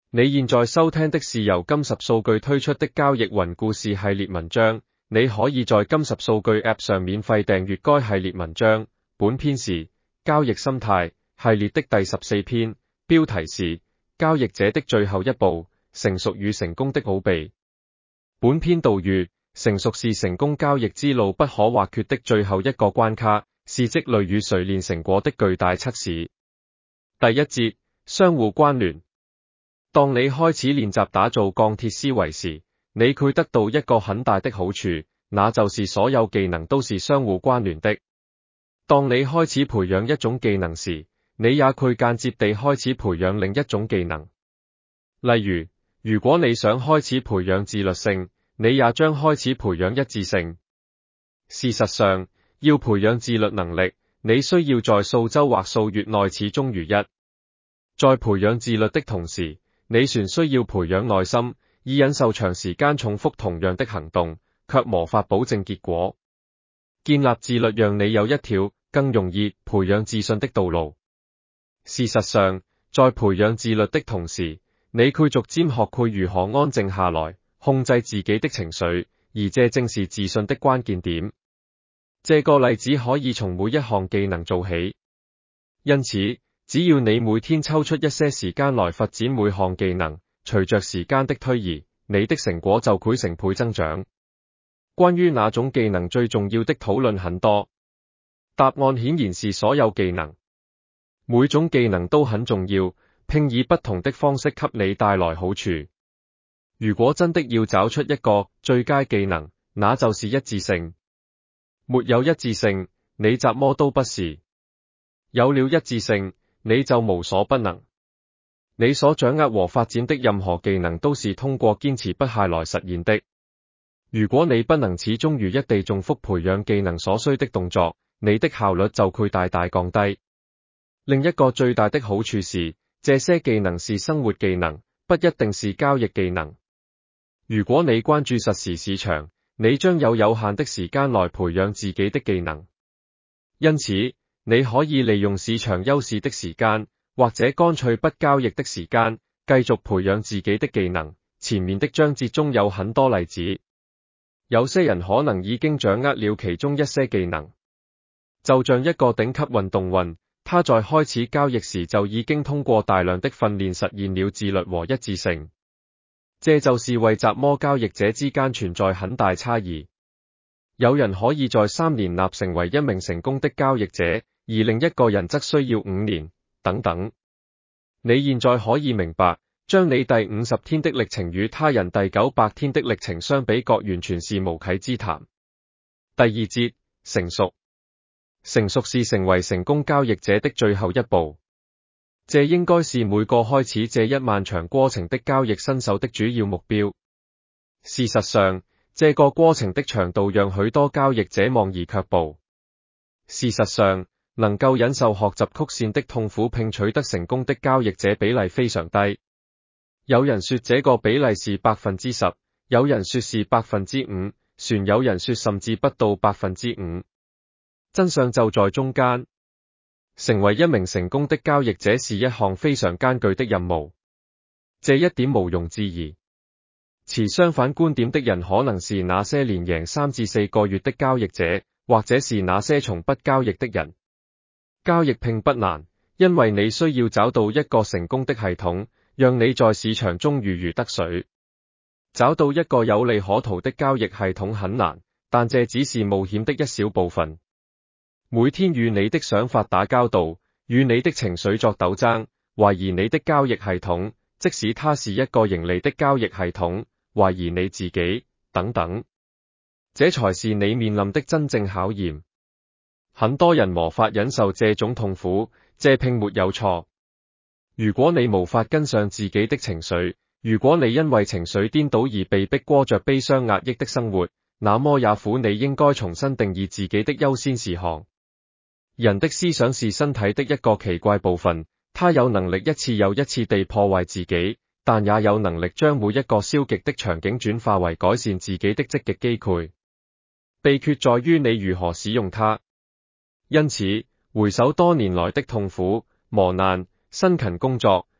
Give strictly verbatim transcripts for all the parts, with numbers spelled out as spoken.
你現在收聽的是由金十數據推出的交易雲故事系列文章，你可以在金十數據 App 上免費訂閱該系列文章。本篇是交易心態系列的第十四篇，標題是交易者的最後一步，成熟與成功的奧秘。本篇導語：成熟是成功交易之路不可或缺的最後一個關卡，是積累與錘煉成果的巨大測試。第一節，相互關聯。當你開始練習打造鋼鐵思維時，你會得到一個很大的好處，那就是所有技能都是相互關聯的。當你開始培養一種技能時，你也會間接地開始培養另一種技能。例如，如果你想開始培養自律性，你也將開始培養一致性。事實上，要培養自律能力，你需要在數週或數月內始終如一。在培養自律的同時，你還需要培養耐心，以忍受長時間重複同樣的行動，卻無法保證結果。建立自律讓你有一條更容易培養自信的道路。事實上，在培養自律的同時，你會逐漸學會如何安靜下來，控制自己的情緒，而這正是自信的關鍵點。這個例子可以從每一項技能做起，因此，只要你每天抽出一些時間來發展每項技能，隨着時間的推移，你的成果就會成倍增長。關於哪種技能最重要的討論很多，答案顯然是所有技能。每種技能都很重要，並以不同的方式給你帶來好處。如果真的要找出一個最佳技能，那就是一致性。沒有一致性，你怎麼都不是；有了一致性，你就無所不能。你所掌握和發展的任何技能都是通過堅持不懈來實現的。如果你不能始終如一地重複培養技能所需的動作，你的效率就會大大降低。另一個最大的好處是，這些技能是生活技能，不一定是交易技能。如果你關注實時市場，你將有有限的時間來培養自己的技能。因此，你可以利用市場優勢的時間，或者乾脆不交易的時間，繼續培養自己的技能。前面的章節中有很多例子，有些人可能已經掌握了其中一些技能，就像一個頂級運動員，他在開始交易時就已經通過大量的訓練實現了自律和一致性。這就是為什麼交易者之間存在很大差異。有人可以在三年內成為一名成功的交易者，而另一個人則需要五年，等等。你現在可以明白，將你第五十天的歷程與他人第九百天的歷程相比較，完全是無稽之談。第二節，成熟。成熟是成為成功交易者的最後一步。這應該是每個開始這一漫長過程的交易新手的主要目標。事實上，這個過程的長度讓許多交易者望而卻步。事實上，能夠忍受學習曲線的痛苦並取得成功的交易者比例非常低。有人說這個比例是百分之十，有人說是百分之五，還有人說甚至不到百分之五。真相就在中間。成為一名成功的交易者是一項非常艱巨的任務，這一點毋庸置疑。持相反觀點的人可能是那些連贏三至四個月的交易者，或者是那些從不交易的人。交易並不難，因為你需要找到一個成功的系統，讓你在市場中如魚得水。找到一個有利可圖的交易系統很難，但這只是冒險的一小部分。每天與你的想法打交道，與你的情緒作鬥爭，懷疑你的交易系統，即使它是一個盈利的交易系統，懷疑你自己，等等。這才是你面臨的真正考驗。很多人無法忍受這種痛苦，這並沒有錯。如果你無法跟上自己的情緒，如果你因為情緒顛倒而被迫過着悲傷壓抑的生活，那麼也苦你應該重新定義自己的優先事項。人的思想是身體的一個奇怪部分，它有能力一次又一次地破壞自己，但也有能力將每一個消極的場景轉化為改善自己的積極機會。秘訣在於你如何使用它。因此，回首多年來的痛苦、磨難、辛勤工作，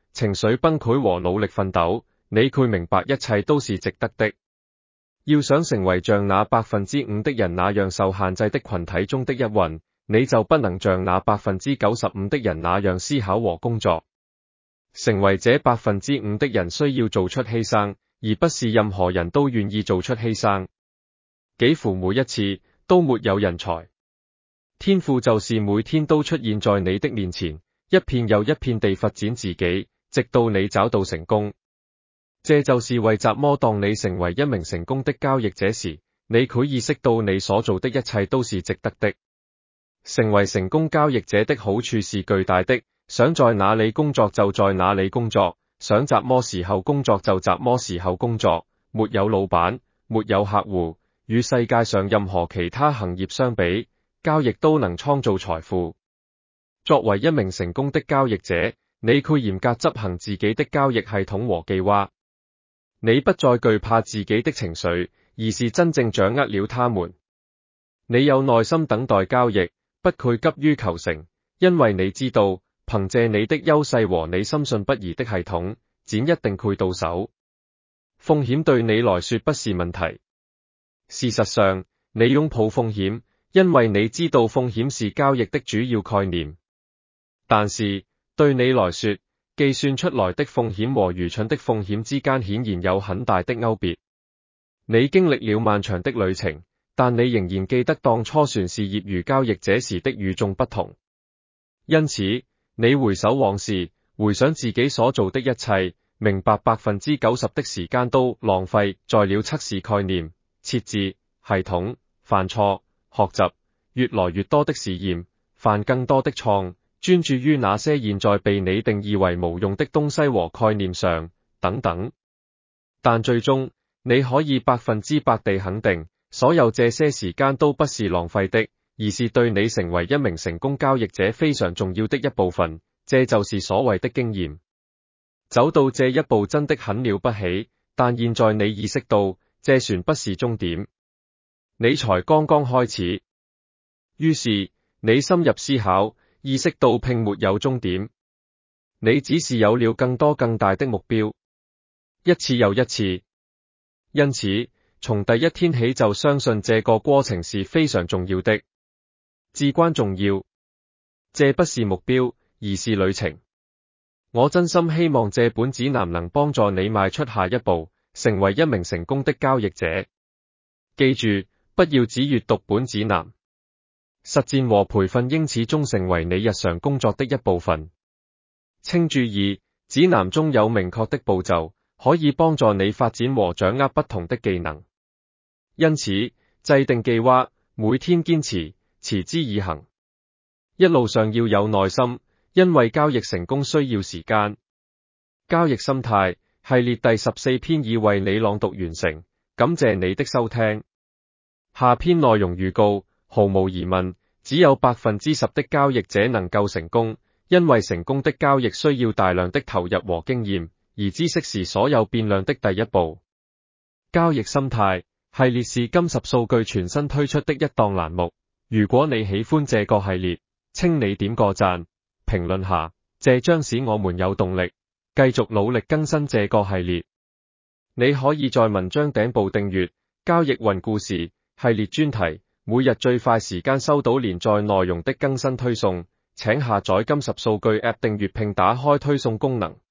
情緒崩潰和努力奮鬥，你會明白一切都是值得的。要想成為像那百分之五的人那樣受限制的群體中的一員，你就不能像那百分之九十五的人那樣思考和工作。成為這百分之五的人需要做出犧牲，而不是任何人都願意做出犧牲。幾乎每一次都沒有人才。天賦就是每天都出現在你的面前，一片又一片地發展自己，直到你找到成功。這就是為什麼當你成為一名成功的交易者時，你會意識到你所做的一切都是值得的。成為成功交易者的好處是巨大的，想在哪裡工作就在哪裡工作，想什麼時候工作就什麼時候工作，沒有老闆，沒有客戶，與世界上任何其他行業相比，交易都能創造財富。作為一名成功的交易者，你會嚴格執行自己的交易系統和計劃。你不再懼怕自己的情緒，而是真正掌握了他們。你有耐心等待交易，不會急於求成，因為你知道，憑借你的優勢和你深信不疑的系統，錢一定會到手。風險對你來說不是問題。事實上，你擁抱風險，因為你知道風險是交易的主要概念。但是，對你來說，計算出來的風險和愚蠢的風險之間顯然有很大的勾別。你經歷了漫長的旅程，但你仍然記得當初算是業餘交易者時的與眾不同。因此，你回首往事，回想自己所做的一切，明白百分之九十的時間都浪費在了測試概念、設置系統、犯錯、學習、越來越多的試驗、犯更多的錯，專注於那些現在被你定義為無用的東西和概念上，等等。但最終，你可以百分之百地肯定，所有這些時間都不是浪費的，而是對你成為一名成功交易者非常重要的一部分。這就是所謂的經驗。走到這一步真的很了不起，但現在你意識到，這船不是終點，你才剛剛開始。於是，你深入思考，意識到並沒有終點，你只是有了更多更大的目標，一次又一次。因此，從第一天起就相信這個過程是非常重要的，至關重要。這不是目標，而是旅程。我真心希望這本指南能幫助你邁出下一步，成為一名成功的交易者。記住，不要只閱讀本指南。實戰和培訓應始終成為你日常工作的一部分。請注意，指南中有明確的步驟，可以幫助你發展和掌握不同的技能。因此，制定計劃，每天堅持，持之以恆。一路上要有耐心，因為交易成功需要時間。交易心態系列第十四篇已為你朗讀完成，感謝你的收聽。下篇內容預告。毫無疑問，只有百分之十的交易者能夠成功，因為成功的交易需要大量的投入和經驗，而知識是所有變量的第一步。交易心態系列是金十數據全新推出的一檔欄目。如果你喜歡這個系列，請你點個讚，評論下，這將使我們有動力繼續努力更新這個系列。你可以在文章頂部訂閱交易雲故事系列專題，每日最快時間收到連載內容的更新推送。請下載金十數據 App 訂閱並打開推送功能。